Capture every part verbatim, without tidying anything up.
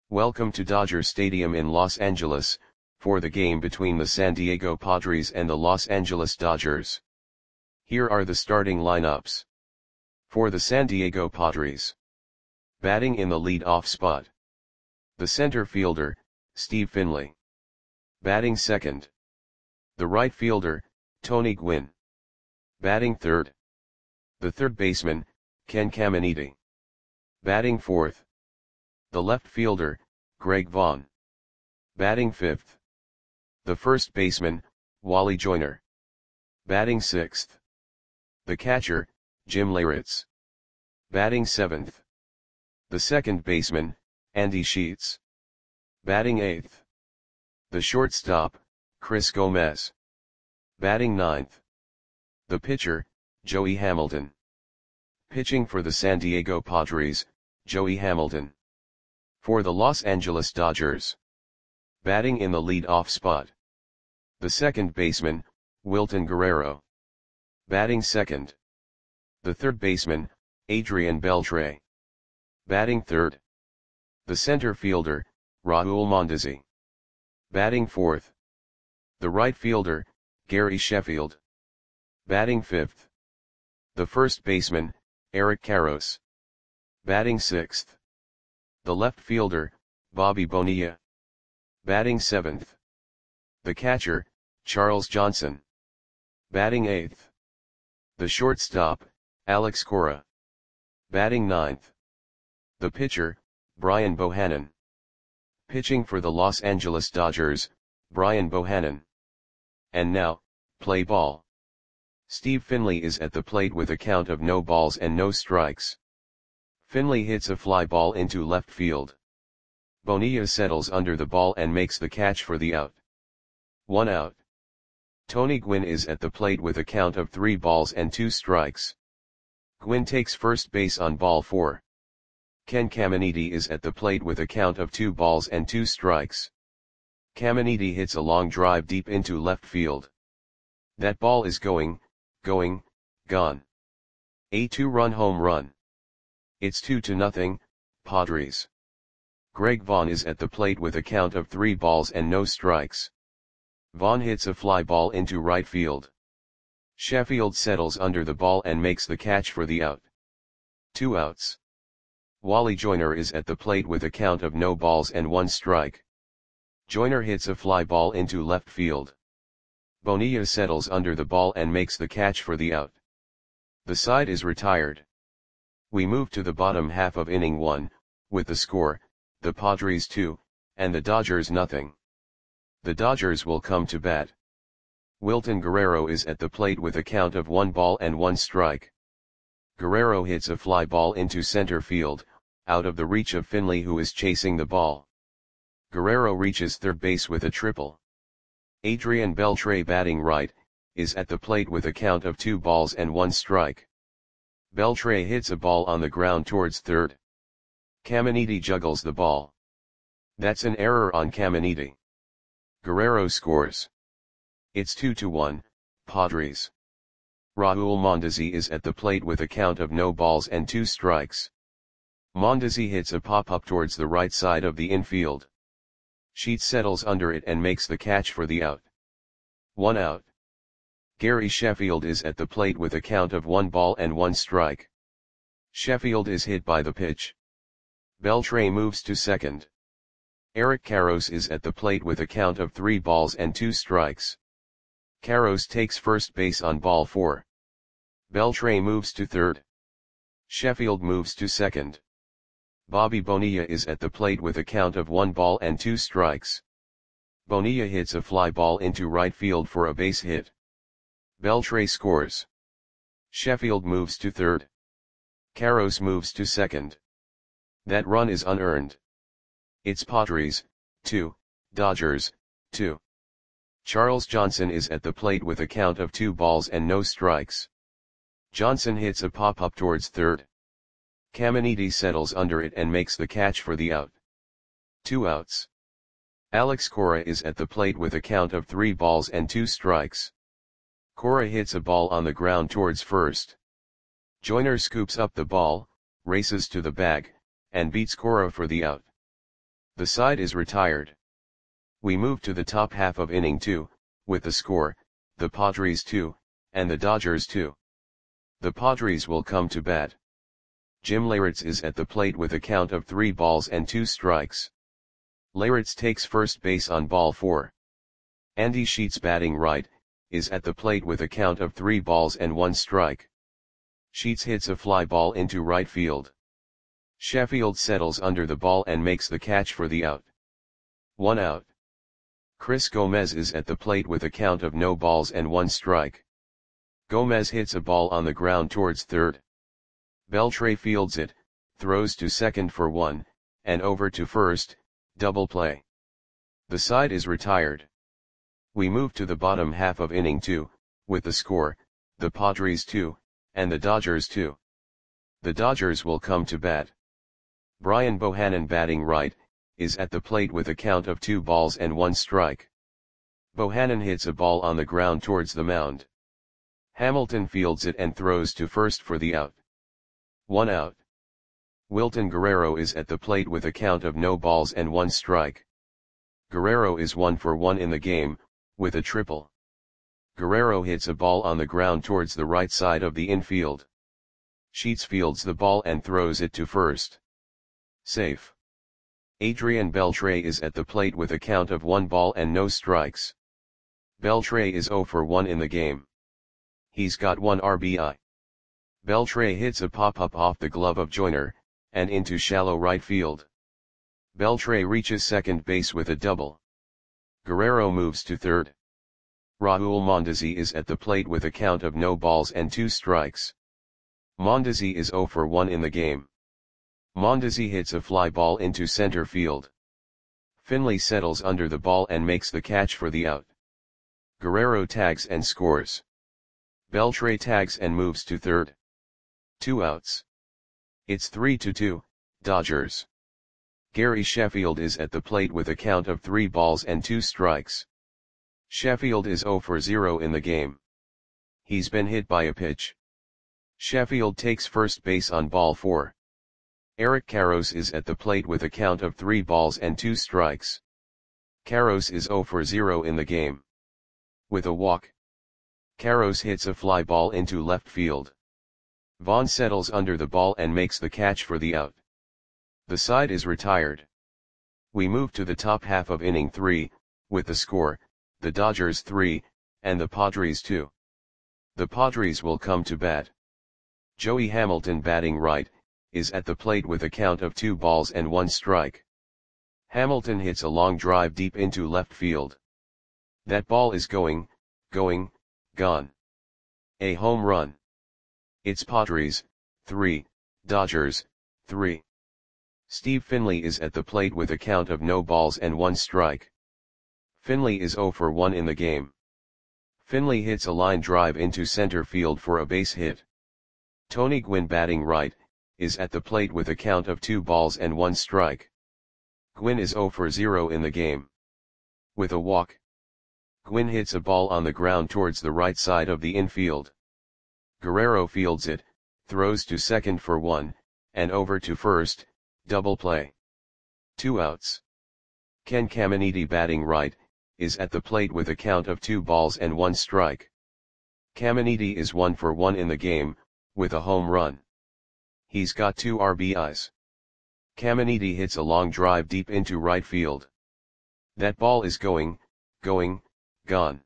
Welcome to Dodger Stadium in Los Angeles, for the game between the San Diego Padres and the Los Angeles Dodgers. Here are the starting lineups. For the San Diego Padres. Batting in the lead-off spot. The center fielder, Steve Finley. Batting second. The right fielder, Tony Gwynn. Batting third. The third baseman, Ken Caminiti. Batting fourth. The left fielder, Greg Vaughn. Batting fifth. The first baseman, Wally Joyner. Batting sixth. The catcher, Jim Leyritz. Batting seventh. The second baseman, Andy Sheets. Batting eighth. The shortstop, Chris Gomez. Batting ninth. The pitcher, Joey Hamilton. Pitching for the San Diego Padres, Joey Hamilton. For the Los Angeles Dodgers. Batting in the lead-off spot. The second baseman, Wilton Guerrero. Batting second. The third baseman, Adrian Beltre. Batting third. The center fielder, Raul Mondesi. Batting fourth. The right fielder, Gary Sheffield. Batting fifth. The first baseman, Eric Karros. Batting sixth. The left fielder, Bobby Bonilla. Batting seventh. The catcher, Charles Johnson. Batting eighth. The shortstop, Alex Cora. Batting ninth. The pitcher, Brian Bohannon. Pitching for the Los Angeles Dodgers, Brian Bohannon. And now, play ball. Steve Finley is at the plate with a count of no balls and no strikes. Finley hits a fly ball into left field. Bonilla settles under the ball and makes the catch for the out. One out. Tony Gwynn is at the plate with a count of three balls and two strikes. Gwynn takes first base on ball four. Ken Caminiti is at the plate with a count of two balls and two strikes. Caminiti hits a long drive deep into left field. That ball is going, going, gone. A two-run home run. It's two to nothing, Padres. Greg Vaughn is at the plate with a count of three balls and no strikes. Vaughn hits a fly ball into right field. Sheffield settles under the ball and makes the catch for the out. Two outs. Wally Joyner is at the plate with a count of no balls and one strike. Joyner hits a fly ball into left field. Bonilla settles under the ball and makes the catch for the out. The side is retired. We move to the bottom half of inning one, with the score, the Padres two, and the Dodgers nothing. The Dodgers will come to bat. Wilton Guerrero is at the plate with a count of one ball and one strike. Guerrero hits a fly ball into center field, out of the reach of Finley who is chasing the ball. Guerrero reaches third base with a triple. Adrian Beltre, batting right, is at the plate with a count of two balls and one strike. Beltre hits a ball on the ground towards third. Caminiti juggles the ball. That's an error on Caminiti. Guerrero scores. It's two to one, Padres. Raul Mondesi is at the plate with a count of no balls and two strikes. Mondesi hits a pop-up towards the right side of the infield. Sheets settles under it and makes the catch for the out. One out. Gary Sheffield is at the plate with a count of one ball and one strike. Sheffield is hit by the pitch. Beltre moves to second. Eric Karros is at the plate with a count of three balls and two strikes. Karros takes first base on ball four. Beltre moves to third. Sheffield moves to second. Bobby Bonilla is at the plate with a count of one ball and two strikes. Bonilla hits a fly ball into right field for a base hit. Beltre scores. Sheffield moves to third. Karros moves to second. That run is unearned. It's Padres, two, Dodgers, two. Charles Johnson is at the plate with a count of two balls and no strikes. Johnson hits a pop-up towards third. Caminiti settles under it and makes the catch for the out. Two outs. Alex Cora is at the plate with a count of three balls and two strikes. Cora hits a ball on the ground towards first. Joyner scoops up the ball, races to the bag, and beats Cora for the out. The side is retired. We move to the top half of inning two, with the score, the Padres two, and the Dodgers two. The Padres will come to bat. Jim Leyritz is at the plate with a count of three balls and two strikes. Leyritz takes first base on ball four. Andy Sheets, batting right, is at the plate with a count of three balls and one strike. Sheets hits a fly ball into right field. Sheffield settles under the ball and makes the catch for the out. One out. Chris Gomez is at the plate with a count of no balls and one strike. Gomez hits a ball on the ground towards third. Beltre fields it, throws to second for one, and over to first, double play. The side is retired. We move to the bottom half of inning two, with the score, the Padres two, and the Dodgers two. The Dodgers will come to bat. Brian Bohannon, batting right, is at the plate with a count of two balls and one strike. Bohannon hits a ball on the ground towards the mound. Hamilton fields it and throws to first for the out. One out. Wilton Guerrero is at the plate with a count of no balls and one strike. Guerrero is one for one in the game, with a triple. Guerrero hits a ball on the ground towards the right side of the infield. Sheets fields the ball and throws it to first. Safe. Adrian Beltre is at the plate with a count of one ball and no strikes. Beltre is zero for one in the game. He's got one R B I. Beltre hits a pop-up off the glove of Joyner, and into shallow right field. Beltre reaches second base with a double. Guerrero moves to third. Raul Mondesi is at the plate with a count of no balls and two strikes. Mondesi is zero for one in the game. Mondesi hits a fly ball into center field. Finley settles under the ball and makes the catch for the out. Guerrero tags and scores. Beltre tags and moves to third. Two outs. It's three to two, Dodgers. Gary Sheffield is at the plate with a count of three balls and two strikes. Sheffield is zero for zero in the game. He's been hit by a pitch. Sheffield takes first base on ball four. Eric Karros is at the plate with a count of three balls and two strikes. Karros is zero for zero in the game. With a walk. Karros hits a fly ball into left field. Vaughn settles under the ball and makes the catch for the out. The side is retired. We move to the top half of inning three, with the score, the Dodgers three, and the Padres two. The Padres will come to bat. Joey Hamilton, batting right, is at the plate with a count of two balls and one strike. Hamilton hits a long drive deep into left field. That ball is going, going, gone. A home run. It's Padres, three, Dodgers, three. Steve Finley is at the plate with a count of no balls and one strike. Finley is zero for one in the game. Finley hits a line drive into center field for a base hit. Tony Gwynn, batting right, is at the plate with a count of two balls and one strike. Gwynn is zero for zero in the game. With a walk. Gwynn hits a ball on the ground towards the right side of the infield. Guerrero fields it, throws to second for one, and over to first, double play. Two outs. Ken Caminiti, batting right, is at the plate with a count of two balls and one strike. Caminiti is one for one in the game, with a home run. He's got two R B Is. Caminiti hits a long drive deep into right field. That ball is going, going, gone.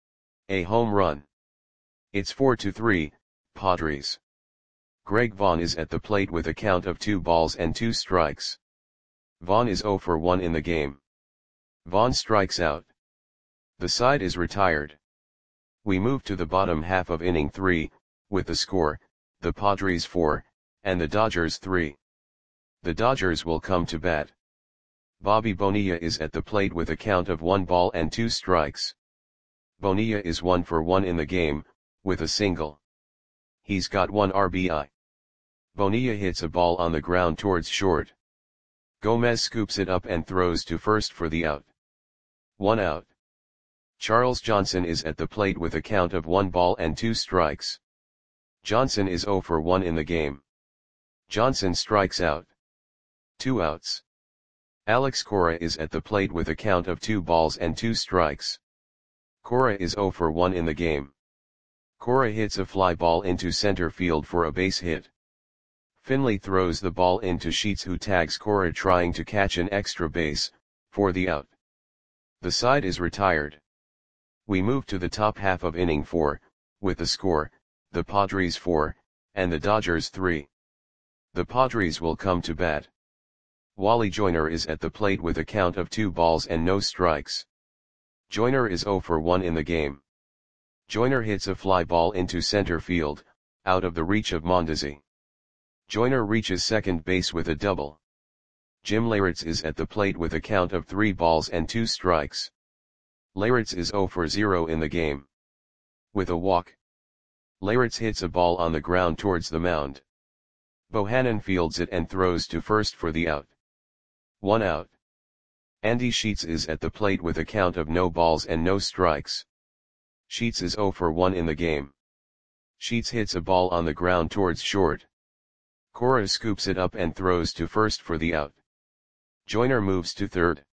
A home run. It's four to three, Padres. Greg Vaughn is at the plate with a count of two balls and two strikes. Vaughn is zero for one in the game. Vaughn strikes out. The side is retired. We move to the bottom half of inning three, with the score, the Padres four, and the Dodgers three. The Dodgers will come to bat. Bobby Bonilla is at the plate with a count of one ball and two strikes. Bonilla is one for one in the game, with a single. He's got one R B I. Bonilla hits a ball on the ground towards short. Gomez scoops it up and throws to first for the out. One out. Charles Johnson is at the plate with a count of one ball and two strikes. Johnson is zero for one in the game. Johnson strikes out. Two outs. Alex Cora is at the plate with a count of two balls and two strikes. Cora is zero for one in the game. Cora hits a fly ball into center field for a base hit. Finley throws the ball into Sheets, who tags Cora trying to catch an extra base, for the out. The side is retired. We move to the top half of inning four, with the score, the Padres four, and the Dodgers three. The Padres will come to bat. Wally Joyner is at the plate with a count of two balls and no strikes. Joyner is zero for one in the game. Joyner hits a fly ball into center field, out of the reach of Mondesi. Joyner reaches second base with a double. Jim Leyritz is at the plate with a count of three balls and two strikes. Leyritz is zero for zero in the game. With a walk, Leyritz hits a ball on the ground towards the mound. Bohannon fields it and throws to first for the out. One out. Andy Sheets is at the plate with a count of no balls and no strikes. Sheets is zero for one in the game. Sheets hits a ball on the ground towards short. Cora scoops it up and throws to first for the out. Joyner moves to third.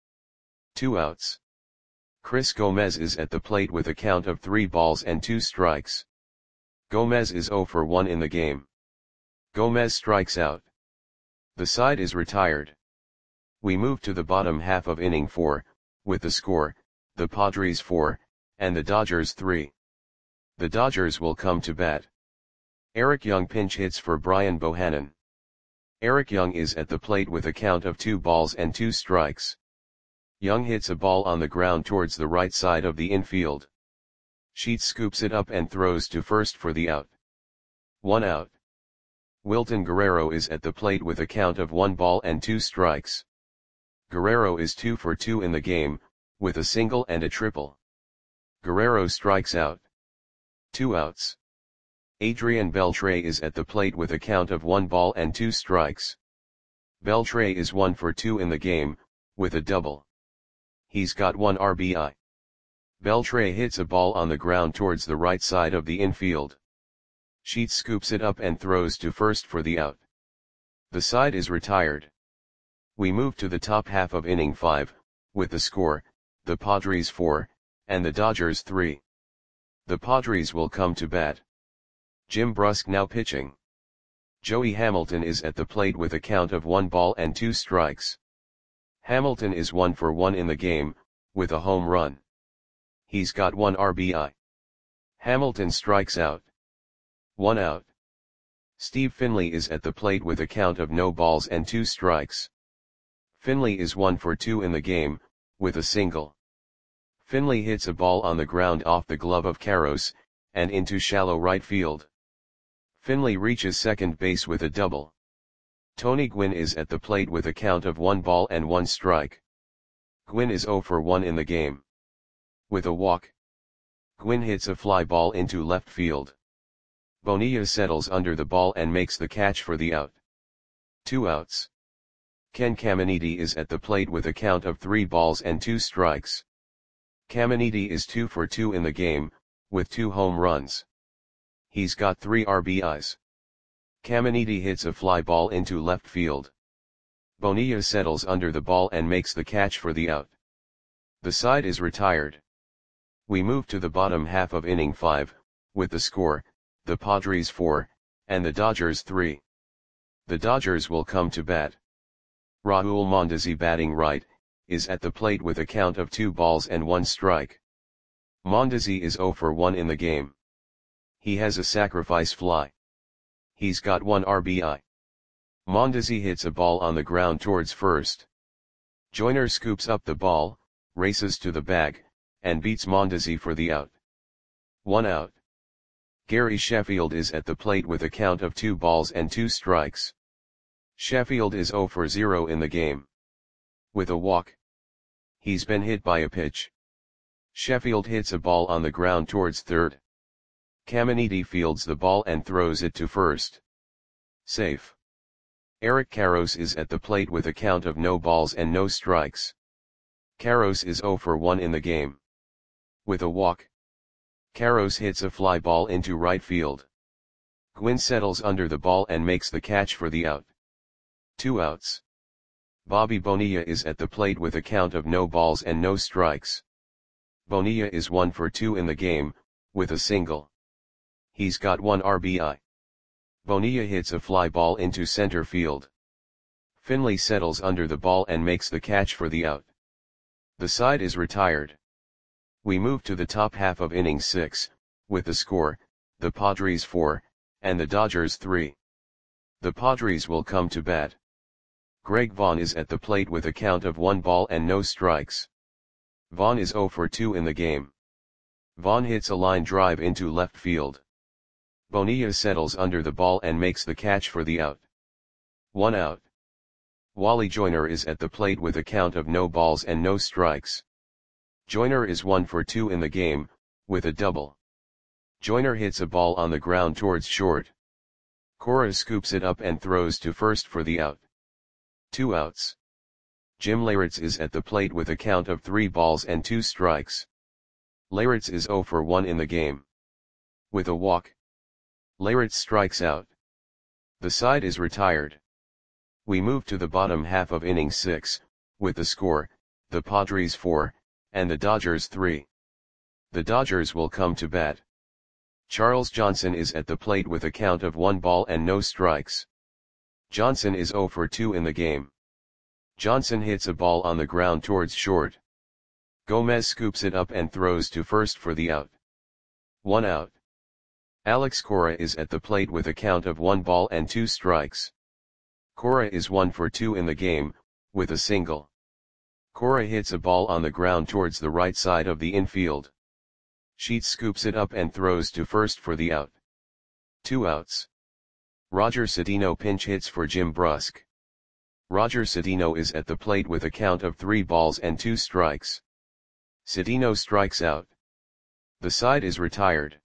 Two outs. Chris Gomez is at the plate with a count of three balls and two strikes. Gomez is zero for one in the game. Gomez strikes out. The side is retired. We move to the bottom half of inning four, with the score, the Padres four, and the Dodgers three. The Dodgers will come to bat. Eric Young pinch hits for Brian Bohannon. Eric Young is at the plate with a count of two balls and two strikes. Young hits a ball on the ground towards the right side of the infield. Sheets scoops it up and throws to first for the out. One out. Wilton Guerrero is at the plate with a count of one ball and two strikes. Guerrero is two for two in the game, with a single and a triple. Guerrero strikes out. Two outs. Adrian Beltre is at the plate with a count of one ball and two strikes. Beltre is one for two in the game, with a double. He's got one R B I. Beltre hits a ball on the ground towards the right side of the infield. Sheets scoops it up and throws to first for the out. The side is retired. We move to the top half of inning five, with the score, the Padres four, and the Dodgers three. The Padres will come to bat. Jim Brusk now pitching. Joey Hamilton is at the plate with a count of one ball and two strikes. Hamilton is one for one in the game, with a home run. He's got one R B I. Hamilton strikes out. One out. Steve Finley is at the plate with a count of no balls and two strikes. Finley is one for two in the game, with a single. Finley hits a ball on the ground off the glove of Karros, and into shallow right field. Finley reaches second base with a double. Tony Gwynn is at the plate with a count of one ball and one strike. Gwynn is zero for one in the game. With a walk, Gwynn hits a fly ball into left field. Bonilla settles under the ball and makes the catch for the out. Two outs. Ken Caminiti is at the plate with a count of three balls and two strikes. Caminiti is two for two in the game, with two home runs. He's got three R B Is. Caminiti hits a fly ball into left field. Bonilla settles under the ball and makes the catch for the out. The side is retired. We move to the bottom half of inning five, with the score, the Padres four, and the Dodgers three. The Dodgers will come to bat. Raul Mondesi, batting right, is at the plate with a count of two balls and one strike. Mondesi is zero for one in the game. He has a sacrifice fly. He's got one R B I. Mondesi hits a ball on the ground towards first. Joyner scoops up the ball, races to the bag, and beats Mondesi for the out. One out. Gary Sheffield is at the plate with a count of two balls and two strikes. Sheffield is zero for zero in the game. With a walk. He's been hit by a pitch. Sheffield hits a ball on the ground towards third. Caminiti fields the ball and throws it to first. Safe. Eric Karros is at the plate with a count of no balls and no strikes. Karros is zero for one in the game. With a walk. Karros hits a fly ball into right field. Gwynn settles under the ball and makes the catch for the out. Two outs. Bobby Bonilla is at the plate with a count of no balls and no strikes. Bonilla is one for two in the game, with a single. He's got one R B I. Bonilla hits a fly ball into center field. Finley settles under the ball and makes the catch for the out. The side is retired. We move to the top half of inning six, with the score, the Padres four, and the Dodgers three. The Padres will come to bat. Greg Vaughn is at the plate with a count of one ball and no strikes. Vaughn is zero for two in the game. Vaughn hits a line drive into left field. Bonilla settles under the ball and makes the catch for the out. One out. Wally Joyner is at the plate with a count of no balls and no strikes. Joyner is one for two in the game, with a double. Joyner hits a ball on the ground towards short. Cora scoops it up and throws to first for the out. Two outs. Jim Leyritz is at the plate with a count of three balls and two strikes. Leyritz is zero for one in the game. With a walk, Leyritz strikes out. The side is retired. We move to the bottom half of inning six, with the score, the Padres four, and the Dodgers three. The Dodgers will come to bat. Charles Johnson is at the plate with a count of one ball and no strikes. Johnson is zero for two in the game. Johnson hits a ball on the ground towards short. Gomez scoops it up and throws to first for the out. One out. Alex Cora is at the plate with a count of one ball and two strikes. Cora is one for two in the game, with a single. Cora hits a ball on the ground towards the right side of the infield. Sheets scoops it up and throws to first for the out. Two outs. Roger Cedeno pinch hits for Jim Brusque. Roger Cedeno is at the plate with a count of three balls and two strikes. Cedeno strikes out. The side is retired.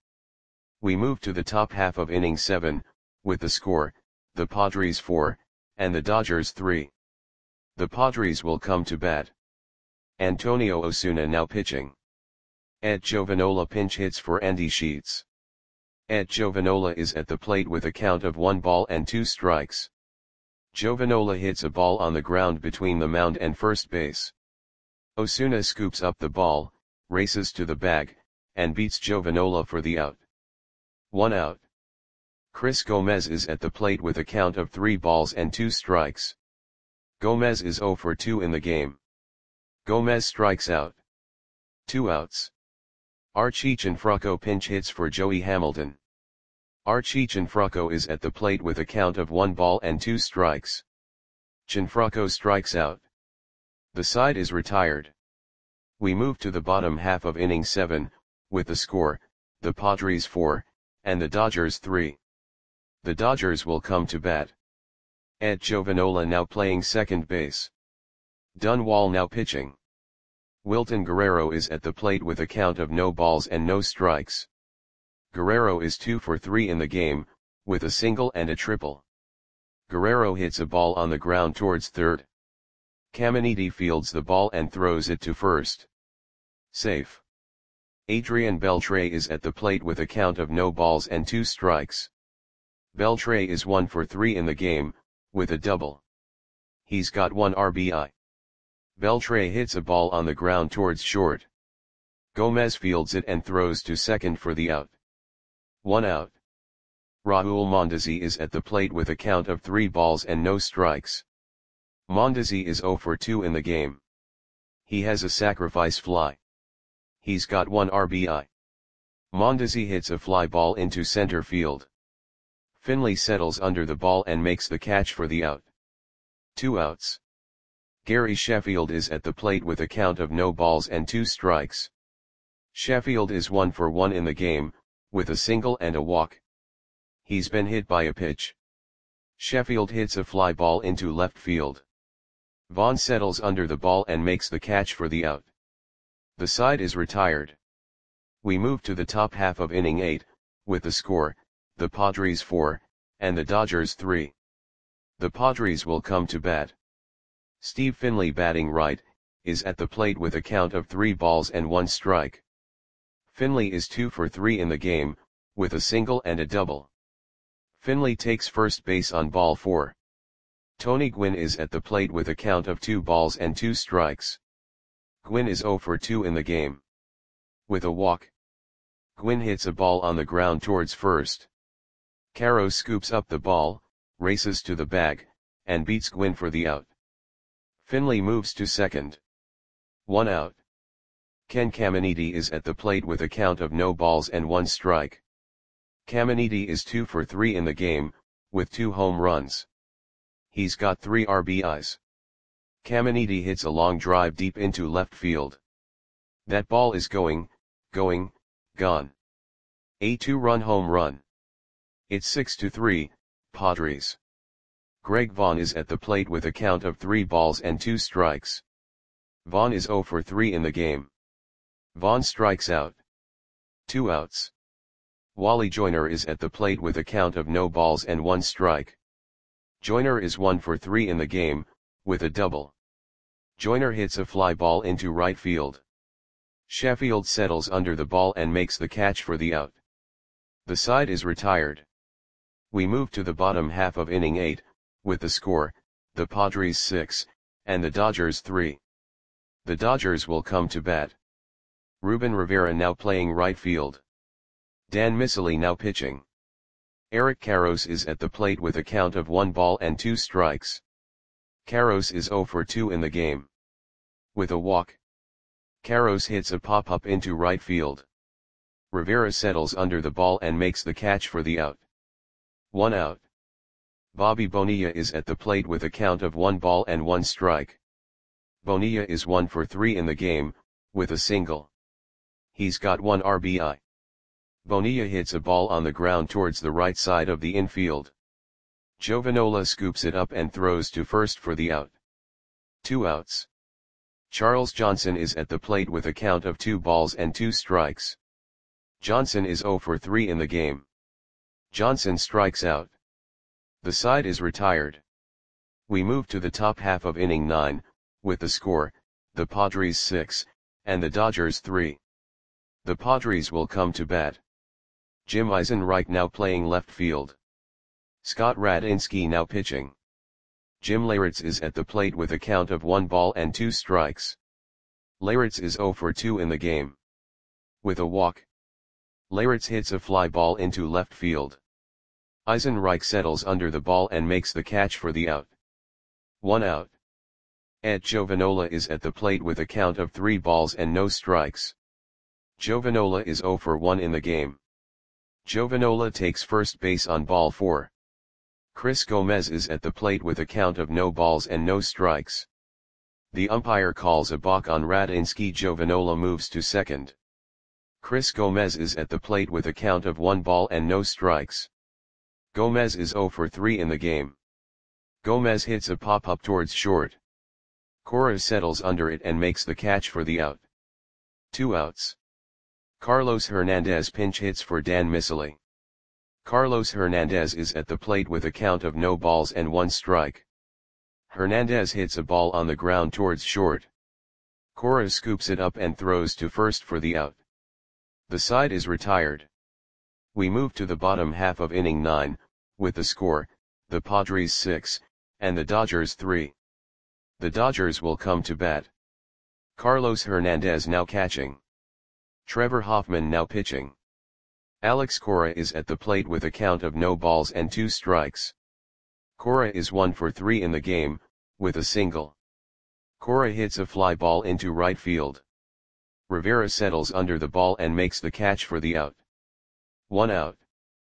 We move to the top half of inning seven, with the score, the Padres four, and the Dodgers three. The Padres will come to bat. Antonio Osuna now pitching. Ed Giovanola pinch hits for Andy Sheets. Ed Giovanola is at the plate with a count of one ball and two strikes. Giovanola hits a ball on the ground between the mound and first base. Osuna scoops up the ball, races to the bag, and beats Giovanola for the out. One out. Chris Gomez is at the plate with a count of three balls and two strikes. Gomez is zero for two in the game. Gomez strikes out. Two outs. Archie Cianfrocco pinch hits for Joey Hamilton. Archie Cianfrocco is at the plate with a count of one ball and two strikes. Cianfrocco strikes out. The side is retired. We move to the bottom half of inning seven, with the score, the Padres four, and the Dodgers three. The Dodgers will come to bat. Ed Giovanola now playing second base. Dunwall now pitching. Wilton Guerrero is at the plate with a count of no balls and no strikes. Guerrero is two for three in the game, with a single and a triple. Guerrero hits a ball on the ground towards third. Caminiti fields the ball and throws it to first. Safe. Adrian Beltre is at the plate with a count of no balls and two strikes. Beltre is one for three in the game, with a double. He's got one R B I. Beltre hits a ball on the ground towards short. Gomez fields it and throws to second for the out. One out. Raul Mondesi is at the plate with a count of three balls and no strikes. Mondesi is zero for two in the game. He has a sacrifice fly. He's got one R B I. Mondesi hits a fly ball into center field. Finley settles under the ball and makes the catch for the out. Two outs. Gary Sheffield is at the plate with a count of no balls and two strikes. Sheffield is one for one in the game, with a single and a walk. He's been hit by a pitch. Sheffield hits a fly ball into left field. Vaughn settles under the ball and makes the catch for the out. The side is retired. We move to the top half of inning eight, with the score, the Padres four, and the Dodgers three. The Padres will come to bat. Steve Finley batting right, is at the plate with a count of three balls and one strike. Finley is two for three in the game, with a single and a double. Finley takes first base on ball four. Tony Gwynn is at the plate with a count of two balls and two strikes. Gwynn is zero for two in the game. With a walk, Gwynn hits a ball on the ground towards first. Caro scoops up the ball, races to the bag, and beats Gwynn for the out. Finley moves to second. One out. Ken Caminiti is at the plate with a count of no balls and one strike. Caminiti is two for three in the game, with two home runs. He's got three R B Is. Caminiti hits a long drive deep into left field. That ball is going, going, gone. A two-run home run. It's six to three, Padres. Greg Vaughn is at the plate with a count of three balls and two strikes. Vaughn is zero for three in the game. Vaughn strikes out. Two outs. Wally Joyner is at the plate with a count of no balls and one strike. Joyner is one for three in the game, with a double. Joyner hits a fly ball into right field. Sheffield settles under the ball and makes the catch for the out. The side is retired. We move to the bottom half of inning eight, with the score, the Padres six, and the Dodgers three. The Dodgers will come to bat. Ruben Rivera now playing right field. Dan Miceli now pitching. Eric Karros is at the plate with a count of one ball and two strikes. Karros is zero for two in the game. With a walk, Karros hits a pop-up into right field. Rivera settles under the ball and makes the catch for the out. One out. Bobby Bonilla is at the plate with a count of one ball and one strike. Bonilla is one for three in the game, with a single. He's got one R B I. Bonilla hits a ball on the ground towards the right side of the infield. Jovanola scoops it up and throws to first for the out. Two outs. Charles Johnson is at the plate with a count of two balls and two strikes. Johnson is zero for three in the game. Johnson strikes out. The side is retired. We move to the top half of inning nine, with the score, the Padres six, and the Dodgers three. The Padres will come to bat. Jim Eisenreich now playing left field. Scott Radinsky now pitching. Jim Leyritz is at the plate with a count of one ball and two strikes. Leyritz is zero for two in the game. With a walk, Leyritz hits a fly ball into left field. Eisenreich settles under the ball and makes the catch for the out. One out. Ed Jovanola is at the plate with a count of three balls and no strikes. Jovanola is zero for one in the game. Jovanola takes first base on ball four. Chris Gomez is at the plate with a count of no balls and no strikes. The umpire calls a balk on Radinsky. Jovanola moves to second. Chris Gomez is at the plate with a count of one ball and no strikes. Gomez is zero for three in the game. Gomez hits a pop-up towards short. Cora settles under it and makes the catch for the out. Two outs. Carlos Hernandez pinch hits for Dan Miceli. Carlos Hernandez is at the plate with a count of no balls and one strike. Hernandez hits a ball on the ground towards short. Cora scoops it up and throws to first for the out. The side is retired. We move to the bottom half of inning nine, with the score, the Padres six, and the Dodgers three. The Dodgers will come to bat. Carlos Hernandez now catching. Trevor Hoffman now pitching. Alex Cora is at the plate with a count of no balls and two strikes. Cora is one for three in the game, with a single. Cora hits a fly ball into right field. Rivera settles under the ball and makes the catch for the out. One out.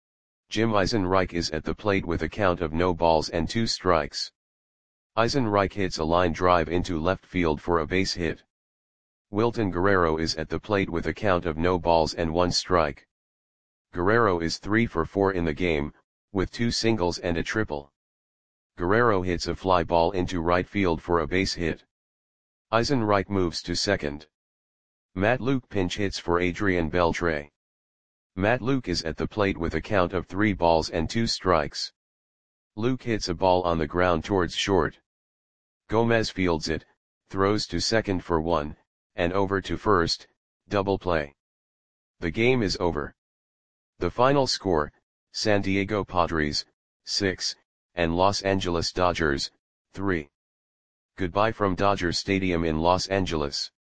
Jim Eisenreich is at the plate with a count of no balls and two strikes. Eisenreich hits a line drive into left field for a base hit. Wilton Guerrero is at the plate with a count of no balls and one strike. Guerrero is three for four in the game, with two singles and a triple. Guerrero hits a fly ball into right field for a base hit. Eisenreich moves to second. Matt Luke pinch hits for Adrian Beltre. Matt Luke is at the plate with a count of three balls and two strikes. Luke hits a ball on the ground towards short. Gomez fields it, throws to second for one, and over to first, double play. The game is over. The final score, San Diego Padres, six, and Los Angeles Dodgers, three. Goodbye from Dodger Stadium in Los Angeles.